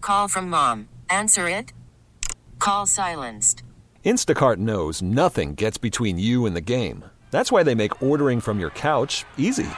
Call from mom. Answer it. Call silenced. Instacart knows nothing gets between you and the game. That's why they make ordering from your couch easy.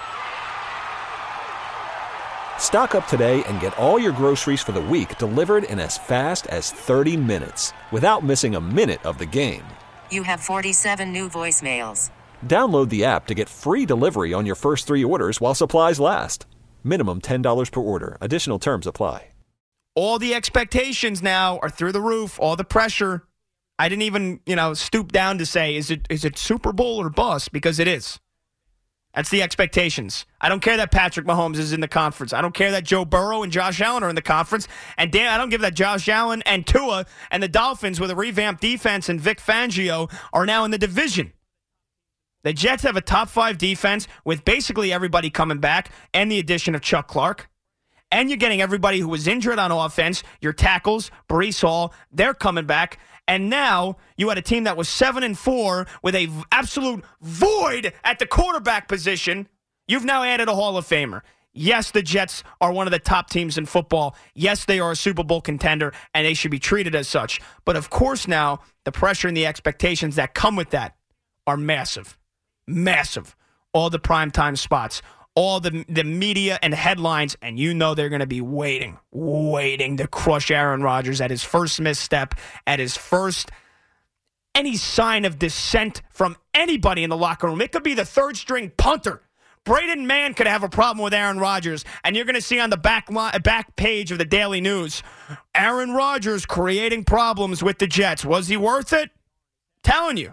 Stock up today and get all your groceries for the week delivered in as fast as 30 minutes without missing a minute of the game. You have 47 new voicemails. Download the app to get free delivery on your first 3 orders while supplies last. Minimum $10 per order. Additional terms apply. All the expectations now are through the roof. All the pressure. I didn't even, stoop down to say, is it Super Bowl or bust? Because it is. That's the expectations. I don't care that Patrick Mahomes is in the conference. I don't care that Joe Burrow and Josh Allen are in the conference. And I don't give that Josh Allen and Tua and the Dolphins with a revamped defense and Vic Fangio are now in the division. The Jets have a top 5 defense with basically everybody coming back and the addition of Chuck Clark. And you're getting everybody who was injured on offense, your tackles, Breece Hall, they're coming back. And now you had a team that was 7-4 with a absolute void at the quarterback position. You've now added a Hall of Famer. Yes, the Jets are one of the top teams in football. Yes, they are a Super Bowl contender, and they should be treated as such. But of course now, the pressure and the expectations that come with that are massive. Massive. All the primetime spots. All the media and headlines, and they're going to be waiting to crush Aaron Rodgers at his first misstep, at his first any sign of dissent from anybody in the locker room. It could be the third-string punter. Braden Mann could have a problem with Aaron Rodgers, and you're going to see on the back page of the Daily News, Aaron Rodgers creating problems with the Jets. Was he worth it? Telling you.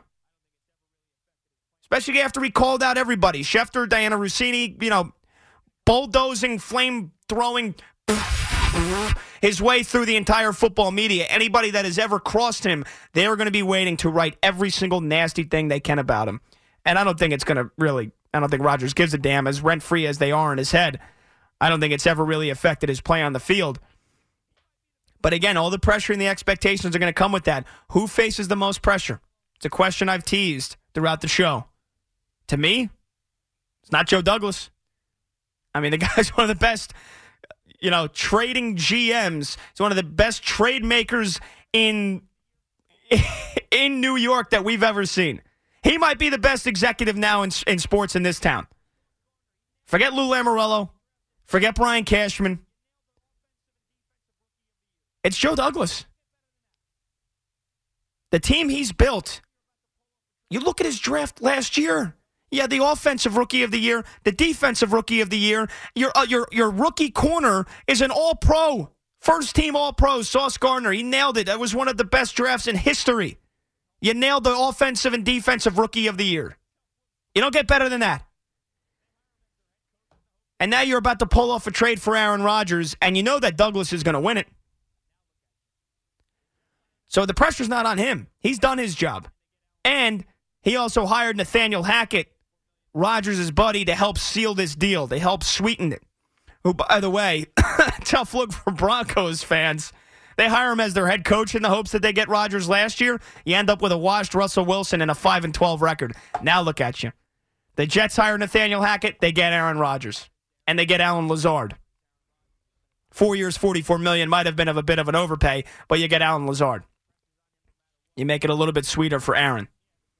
Especially after he called out everybody. Schefter, Diana Rossini, bulldozing, flame-throwing his way through the entire football media. Anybody that has ever crossed him, they're going to be waiting to write every single nasty thing they can about him. And I don't think it's going to really, I don't think Rodgers gives a damn, as rent-free as they are in his head. I don't think it's ever really affected his play on the field. But again, all the pressure and the expectations are going to come with that. Who faces the most pressure? It's a question I've teased throughout the show. To me, it's not Joe Douglas. I mean, the guy's one of the best, trading GMs. He's one of the best trade makers in New York that we've ever seen. He might be the best executive now in sports in this town. Forget Lou Lamoriello. Forget Brian Cashman. It's Joe Douglas. The team he's built. You look at his draft last year. Yeah, the offensive rookie of the year, the defensive rookie of the year. Your rookie corner is an all-pro, first-team all-pro, Sauce Gardner. He nailed it. That was one of the best drafts in history. You nailed the offensive and defensive rookie of the year. You don't get better than that. And now you're about to pull off a trade for Aaron Rodgers, and you know that Douglas is going to win it. So the pressure's not on him. He's done his job. And he also hired Nathaniel Hackett, Rodgers' buddy, to help seal this deal, to help sweeten it. Who, by the way, tough look for Broncos fans. They hire him as their head coach in the hopes that they get Rodgers last year. You end up with a washed Russell Wilson and a 5-12 record. Now look at you. The Jets hire Nathaniel Hackett. They get Aaron Rodgers. And they get Allen Lazard. 4 years, $44 million. Might have been a bit of an overpay, but you get Allen Lazard. You make it a little bit sweeter for Aaron.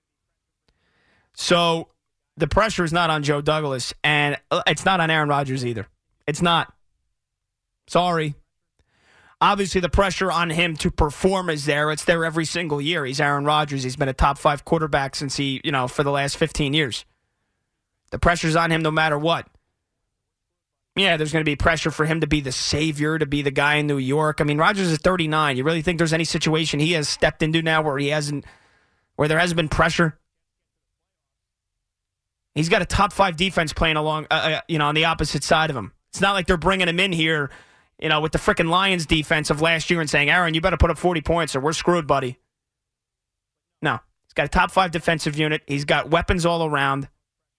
So the pressure is not on Joe Douglas, and it's not on Aaron Rodgers either. It's not. Sorry. Obviously, the pressure on him to perform is there. It's there every single year. He's Aaron Rodgers. He's been a top 5 quarterback since for the last 15 years. The pressure's on him no matter what. Yeah, there's going to be pressure for him to be the savior, to be the guy in New York. I mean, Rodgers is 39. You really think there's any situation he has stepped into now where there hasn't been pressure? He's got a top 5 defense playing along, on the opposite side of him. It's not like they're bringing him in here, with the frickin' Lions defense of last year and saying, Aaron, you better put up 40 points or we're screwed, buddy. No. He's got a top 5 defensive unit. He's got weapons all around.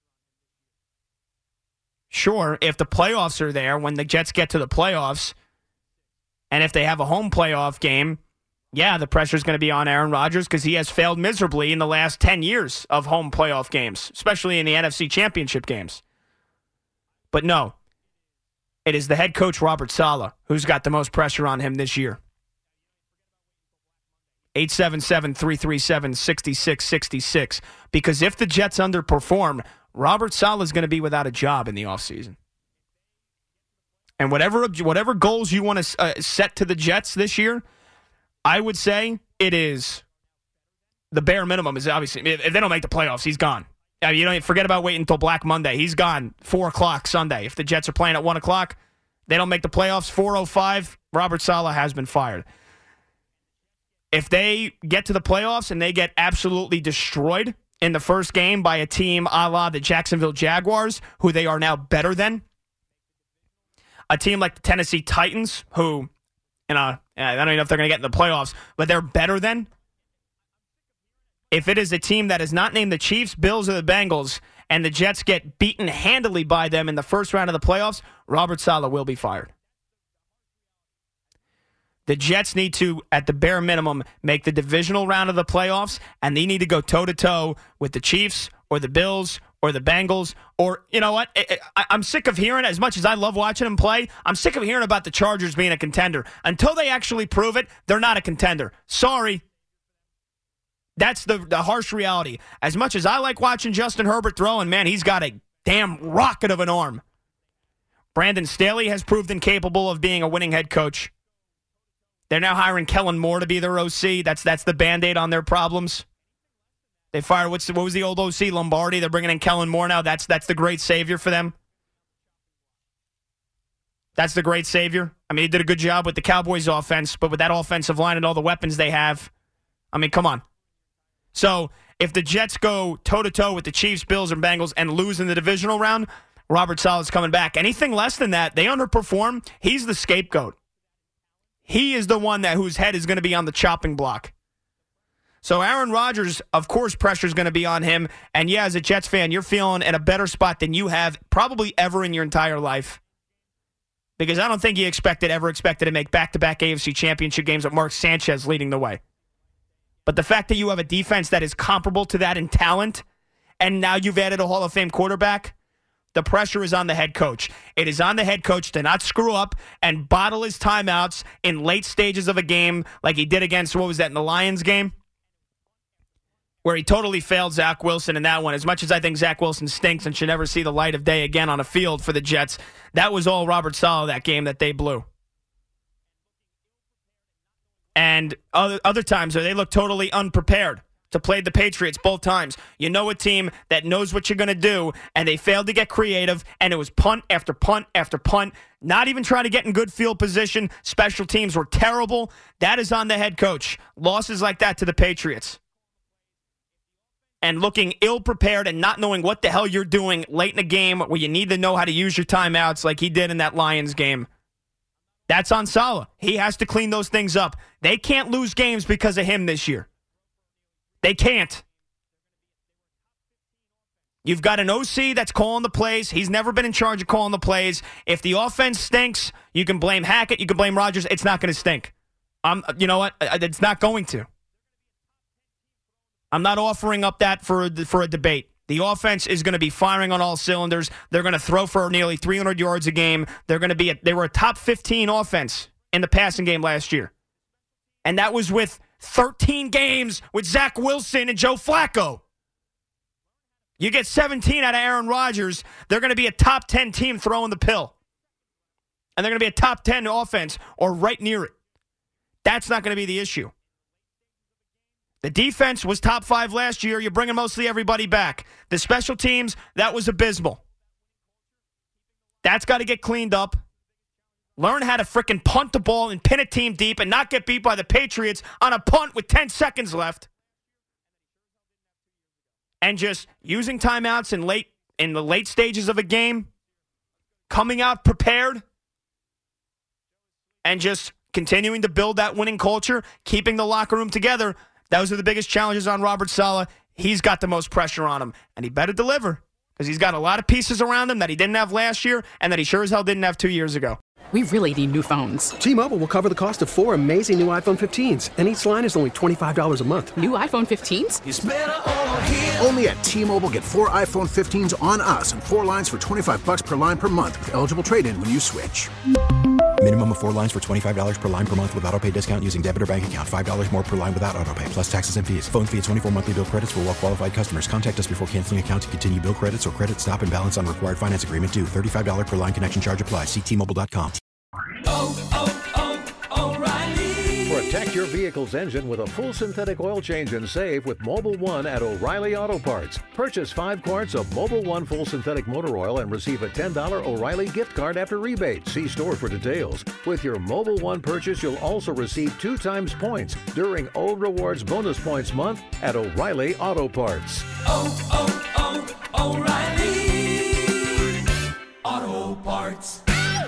Sure, if the playoffs are there, when the Jets get to the playoffs, and if they have a home playoff game, yeah, the pressure's going to be on Aaron Rodgers because he has failed miserably in the last 10 years of home playoff games, especially in the NFC Championship games. But no, it is the head coach, Robert Saleh, who's got the most pressure on him this year. 877-337-6666. Because if the Jets underperform, Robert Saleh is going to be without a job in the offseason. And whatever goals you want to set to the Jets this year, I would say it is the bare minimum is obviously, if they don't make the playoffs, he's gone. I mean, you don't forget about waiting until Black Monday. He's gone 4 o'clock Sunday. If the Jets are playing at 1 o'clock, they don't make the playoffs, 4:05, Robert Saleh has been fired. If they get to the playoffs and they get absolutely destroyed in the first game by a team a la the Jacksonville Jaguars, who they are now better than, a team like the Tennessee Titans, who, I don't even know if they're going to get in the playoffs, but they're better than. If it is a team that is not named the Chiefs, Bills, or the Bengals, and the Jets get beaten handily by them in the first round of the playoffs, Robert Saleh will be fired. The Jets need to, at the bare minimum, make the divisional round of the playoffs, and they need to go toe-to-toe with the Chiefs or the Bills or the Bengals, or, you know what, I'm sick of hearing, as much as I love watching them play, I'm sick of hearing about the Chargers being a contender. Until they actually prove it, they're not a contender. Sorry. That's the harsh reality. As much as I like watching Justin Herbert throw, and man, he's got a damn rocket of an arm. Brandon Staley has proved incapable of being a winning head coach. They're now hiring Kellen Moore to be their OC. That's the Band-Aid on their problems. They fired, what was the old OC, Lombardi? They're bringing in Kellen Moore now. That's the great savior for them. That's the great savior. I mean, he did a good job with the Cowboys offense, but with that offensive line and all the weapons they have, I mean, come on. So if the Jets go toe-to-toe with the Chiefs, Bills, and Bengals and lose in the divisional round, Robert Saleh's coming back. Anything less than that, they underperform, he's the scapegoat. He is the one whose head is going to be on the chopping block. So Aaron Rodgers, of course, pressure is going to be on him. And yeah, as a Jets fan, you're feeling in a better spot than you have probably ever in your entire life. Because I don't think you ever expected to make back-to-back AFC championship games with Mark Sanchez leading the way. But the fact that you have a defense that is comparable to that in talent, and now you've added a Hall of Fame quarterback, the pressure is on the head coach. It is on the head coach to not screw up and bottle his timeouts in late stages of a game like he did against, in the Lions game? Where he totally failed Zach Wilson in that one. As much as I think Zach Wilson stinks and should never see the light of day again on a field for the Jets, that was all Robert Saleh, that game that they blew. And other times where they look totally unprepared to play the Patriots both times. You know a team that knows what you're going to do, and they failed to get creative, and it was punt after punt after punt, not even trying to get in good field position. Special teams were terrible. That is on the head coach. Losses like that to the Patriots. And looking ill-prepared and not knowing what the hell you're doing late in a game where you need to know how to use your timeouts like he did in that Lions game. That's on Saleh. He has to clean those things up. They can't lose games because of him this year. They can't. You've got an OC that's calling the plays. He's never been in charge of calling the plays. If the offense stinks, you can blame Hackett. You can blame Rodgers. It's not going to stink. You know what? It's not going to. I'm not offering up that for a debate. The offense is going to be firing on all cylinders. They're going to throw for nearly 300 yards a game. They were a top 15 offense in the passing game last year. And that was with 13 games with Zach Wilson and Joe Flacco. You get 17 out of Aaron Rodgers, they're going to be a top 10 team throwing the pill. And they're going to be a top 10 offense or right near it. That's not going to be the issue. The defense was top 5 last year. You're bringing mostly everybody back. The special teams, that was abysmal. That's got to get cleaned up. Learn how to frickin' punt the ball and pin a team deep and not get beat by the Patriots on a punt with 10 seconds left. And just using timeouts in the late stages of a game, coming out prepared, and just continuing to build that winning culture, keeping the locker room together. Those are the biggest challenges on Robert Saleh. He's got the most pressure on him, and he better deliver because he's got a lot of pieces around him that he didn't have last year and that he sure as hell didn't have 2 years ago. We really need new phones. T-Mobile will cover the cost of 4 amazing new iPhone 15s, and each line is only $25 a month. New iPhone 15s? It's better over here. Only at T-Mobile, get 4 iPhone 15s on us and 4 lines for $25 per line per month with eligible trade-in when you switch. Minimum of 4 lines for $25 per line per month with autopay discount using debit or bank account. $5 more per line without autopay, plus taxes and fees. Phone fee at 24 monthly bill credits for well-qualified customers. Contact us before canceling account to continue bill credits or credit stop and balance on required finance agreement due. $35 per line connection charge applies. See T-Mobile.com. O'Reilly. Protect your vehicle's engine with a full synthetic oil change and save with Mobil 1 at O'Reilly Auto Parts. Purchase 5 quarts of Mobil 1 full synthetic motor oil and receive a $10 O'Reilly gift card after rebate. See store for details. With your Mobil 1 purchase, you'll also receive 2 times points during O Rewards Bonus Points Month at O'Reilly Auto Parts. O'Reilly Auto Parts.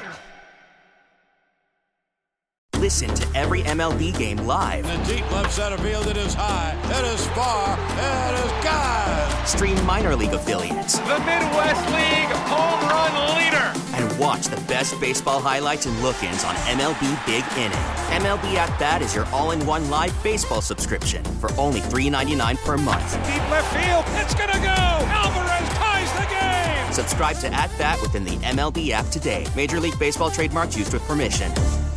Listen to every MLB game live. In the deep left center field, it is high, it is far, it is gone. Stream minor league affiliates. The Midwest League home run leader. And watch the best baseball highlights and look-ins on MLB Big Inning. MLB At Bat is your all-in-one live baseball subscription for only $3.99 per month. Deep left field, it's gonna go. Alvarez ties the game. Subscribe to At Bat within the MLB app today. Major League Baseball trademarks used with permission.